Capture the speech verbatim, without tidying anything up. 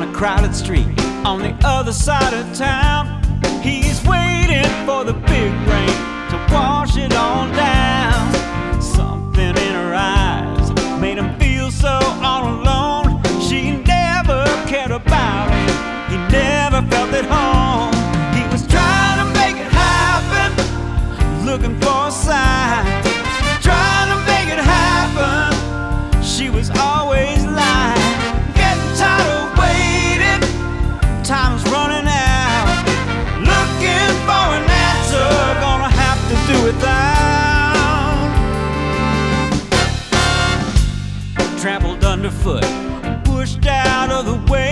a crowded street on the other side of town. He's waiting for the big rain to wash it all down. Something in her eyes made him feel so all alone. She never cared about him, he never felt at home. He was trying to make it happen, looking for a sign. Trying to make it happen, she was always lying. Getting tired of waiting, time's running out. Looking for an answer, gonna have to do without. Trampled underfoot, pushed out of the way.